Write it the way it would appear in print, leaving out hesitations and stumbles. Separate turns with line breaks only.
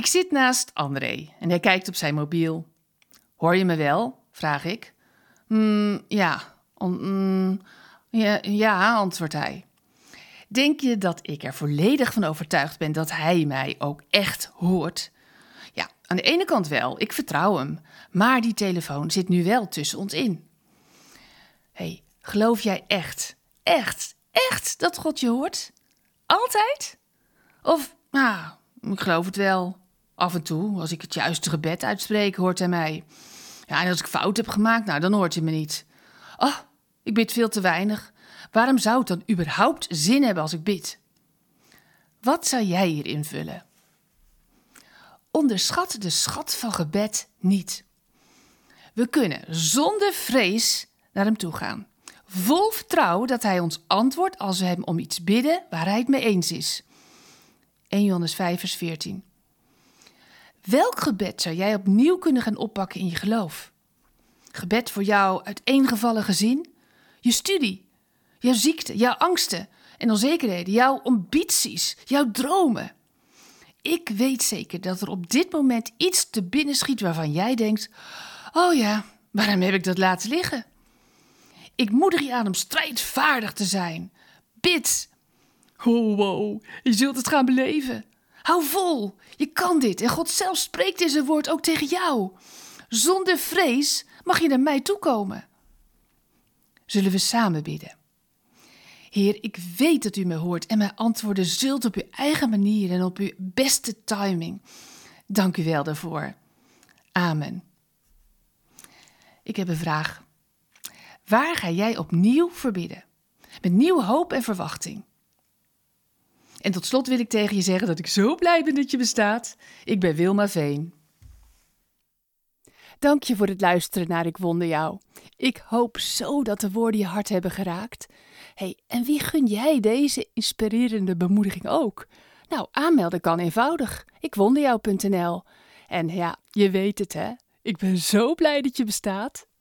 Ik zit naast André en hij kijkt op zijn mobiel. Hoor je me wel? Vraag ik. Ja. Ja, antwoordt hij. Denk je dat ik er volledig van overtuigd ben dat hij mij ook echt hoort? Ja, aan de ene kant wel, ik vertrouw hem. Maar die telefoon zit nu wel tussen ons in. Hé, geloof jij echt dat God je hoort? Altijd? Of, ik geloof het wel. Af en toe, als ik het juiste gebed uitspreek, hoort hij mij. Ja, en als ik fout heb gemaakt, dan hoort hij me niet. Oh, ik bid veel te weinig. Waarom zou het dan überhaupt zin hebben als ik bid? Wat zou jij hier invullen? Onderschat de schat van gebed niet. We kunnen zonder vrees naar hem toe gaan. Vol vertrouwen dat hij ons antwoordt als we hem om iets bidden waar hij het mee eens is. 1 Johannes 5 vers 14. Welk gebed zou jij opnieuw kunnen gaan oppakken in je geloof? Gebed voor jouw uiteengevallen gezin, je studie, jouw ziekte, jouw angsten en onzekerheden, jouw ambities, jouw dromen. Ik weet zeker dat er op dit moment iets te binnen schiet waarvan jij denkt, oh ja, waarom heb ik dat laten liggen? Ik moedig je aan om strijdvaardig te zijn. Bid. Wow, je zult het gaan beleven. Hou vol, je kan dit en God zelf spreekt in zijn woord ook tegen jou. Zonder vrees mag je naar mij toekomen. Zullen we samen bidden? Heer, ik weet dat u me hoort en mij antwoorden zult op uw eigen manier en op uw beste timing. Dank u wel daarvoor. Amen. Ik heb een vraag. Waar ga jij opnieuw voor bidden? Met nieuwe hoop en verwachting. En tot slot wil ik tegen je zeggen dat ik zo blij ben dat je bestaat. Ik ben Wilma Veen.
Dank je voor het luisteren naar Ik Wonder Jou. Ik hoop zo dat de woorden je hart hebben geraakt. Hey, en wie gun jij deze inspirerende bemoediging ook? Nou, aanmelden kan eenvoudig. ikwonderjou.nl. En ja, je weet het hè. Ik ben zo blij dat je bestaat.